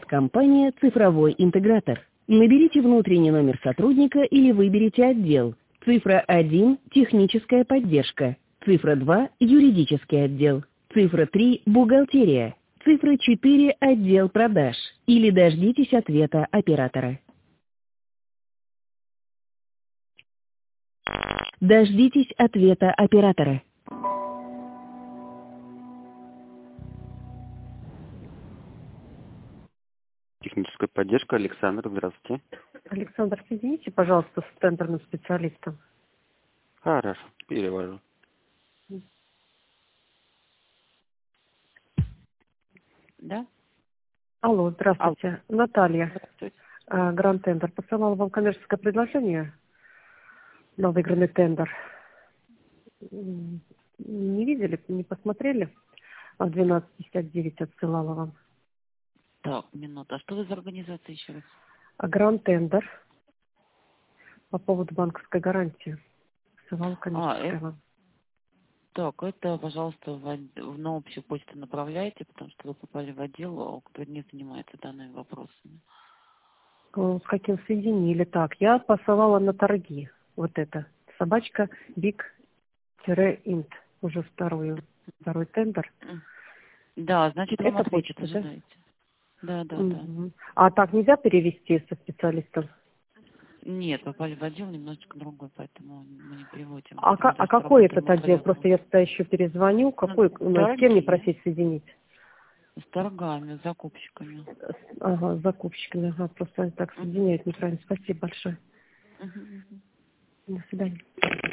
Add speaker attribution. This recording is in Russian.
Speaker 1: Компания «Цифровой интегратор». Наберите внутренний номер сотрудника или выберите отдел. Цифра 1 – техническая поддержка. Цифра 2 – юридический отдел. Цифра 3 – бухгалтерия. Цифра 4 – отдел продаж. Или дождитесь ответа оператора. Дождитесь ответа оператора.
Speaker 2: Техническая поддержка. Александр, здравствуйте.
Speaker 3: Александр, соедините, пожалуйста, с тендерным специалистом.
Speaker 2: Хорошо, перевожу.
Speaker 4: Да?
Speaker 3: Алло, здравствуйте. Наталья,
Speaker 4: Здравствуйте.
Speaker 3: Гранд Тендер. Посылала вам коммерческое предложение на выигранный тендер. Не видели, не посмотрели? В 12:59 отсылала вам.
Speaker 4: Так, минуту. А что вы за организация еще раз?
Speaker 3: Гранд Тендер по поводу банковской гарантии. Посылала коммерческое вам.
Speaker 4: Так, это, пожалуйста, на общую почту направляйте, потому что вы попали в отдел, который не занимается данными вопросами.
Speaker 3: С каким соединили? Так, я посылала на торги. Вот это. Собачка big-int. Уже второй тендер.
Speaker 4: Да, значит, вам
Speaker 3: Это
Speaker 4: ответят,
Speaker 3: почта, да?
Speaker 4: ожидайте. Да.
Speaker 3: А так нельзя перевести со специалистом?
Speaker 4: Нет, попали в отдел немножечко другой, поэтому мы не переводим.
Speaker 3: А какой этот отдел? Просто я сюда еще перезвоню. Какой, с кем мне просить соединить?
Speaker 4: С торгами, с закупщиками.
Speaker 3: Ага, с закупщиками. Ага, просто они так соединяют неправильно. Спасибо большое. До свидания.